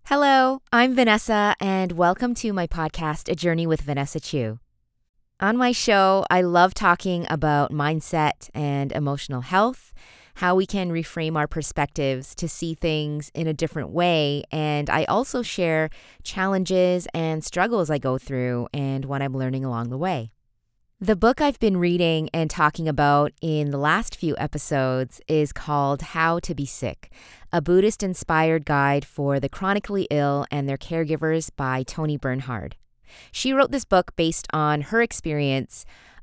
Hello, I'm Vanessa, and welcome to my podcast, A Journey with Vanessa Chu. On my show, I love talking about mindset and emotional health, how we can reframe our perspectives to see things in a different way, and I also share challenges and struggles I go through and what I'm learning along the way. The book I've been reading and talking about in the last few episodes is called How to Be Sick, a Buddhist-inspired guide for the chronically ill and their caregivers by Toni Bernhard. She wrote this book based on her experience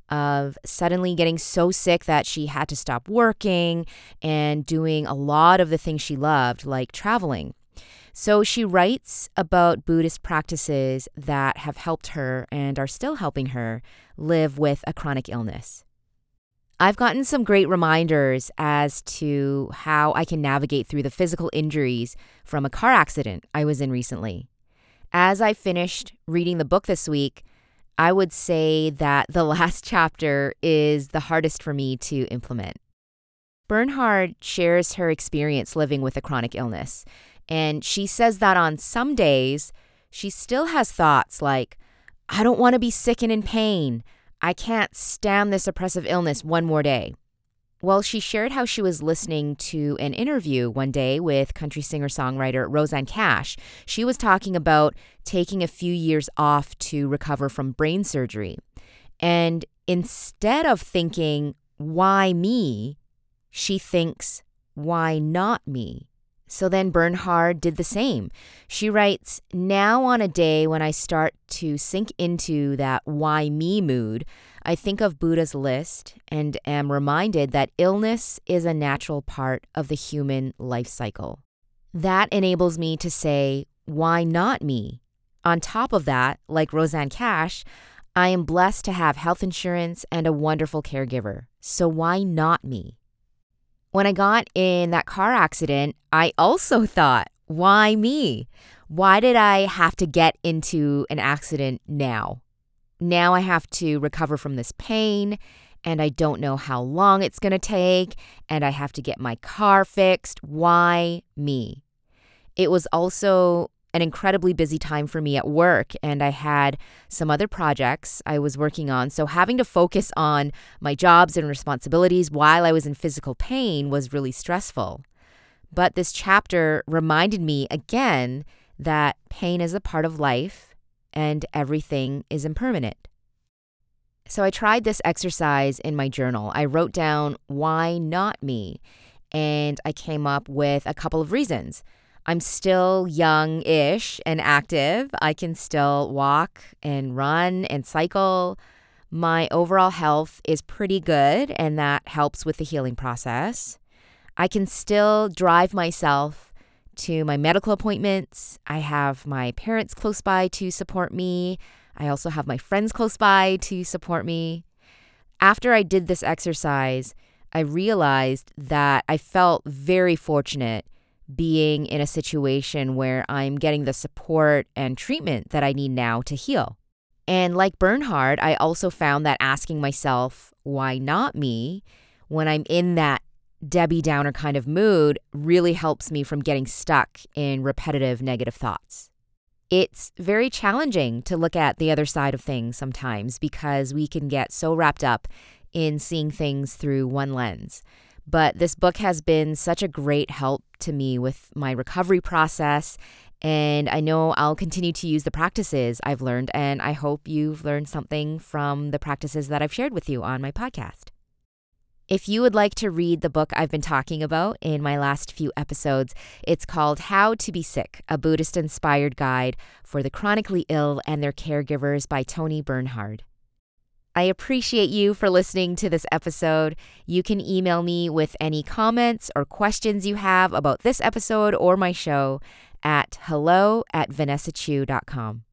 of suddenly getting so sick that she had to stop working and doing a lot of the things she loved, like traveling. So she writes about Buddhist practices that have helped her and are still helping her live with a chronic illness. I've gotten some great reminders as to how I can navigate through the physical injuries from a car accident I was in recently. As I finished reading the book this week, I would say that the last chapter is the hardest for me to implement. Bernhard shares her experience living with a chronic illness, and she says that on some days, she still has thoughts like, I don't want to be sick and in pain. I can't stand this oppressive illness one more day. Well, she shared how she was listening to an interview one day with country singer-songwriter Rosanne Cash. She was talking about taking a few years off to recover from brain surgery. And instead of thinking, why me? She thinks, why not me? So then Bernhard did the same. She writes, now on a day when I start to sink into that why me mood, I think of Buddha's list and am reminded that illness is a natural part of the human life cycle. That enables me to say, why not me? On top of that, like Rosanne Cash, I am blessed to have health insurance and a wonderful caregiver. So why not me? When I got in that car accident, I also thought, why me? Why did I have to get into an accident now? Now I have to recover from this pain, and I don't know how long it's going to take, and I have to get my car fixed. Why me? It was also an incredibly busy time for me at work, and I had some other projects I was working on. So having to focus on my jobs and responsibilities while I was in physical pain was really stressful. But this chapter reminded me again that pain is a part of life and everything is impermanent. So I tried this exercise in my journal. I wrote down, why not me? And I came up with a couple of reasons. I'm still young-ish and active. I can still walk and run and cycle. My overall health is pretty good, and that helps with the healing process. I can still drive myself to my medical appointments. I have my parents close by to support me. I also have my friends close by to support me. After I did this exercise, I realized that I felt very fortunate being in a situation where I'm getting the support and treatment that I need now to heal. And like Bernhard, I also found that asking myself, why not me, when I'm in that Debbie Downer kind of mood really helps me from getting stuck in repetitive negative thoughts. It's very challenging to look at the other side of things sometimes because we can get so wrapped up in seeing things through one lens. But this book has been such a great help to me with my recovery process, and I know I'll continue to use the practices I've learned, and I hope you've learned something from the practices that I've shared with you on my podcast. If you would like to read the book I've been talking about in my last few episodes, it's called How to Be Sick, a Buddhist-inspired guide for the chronically ill and their caregivers by Toni Bernhard. I appreciate you for listening to this episode. You can email me with any comments or questions you have about this episode or my show at hello@vanessachu.com.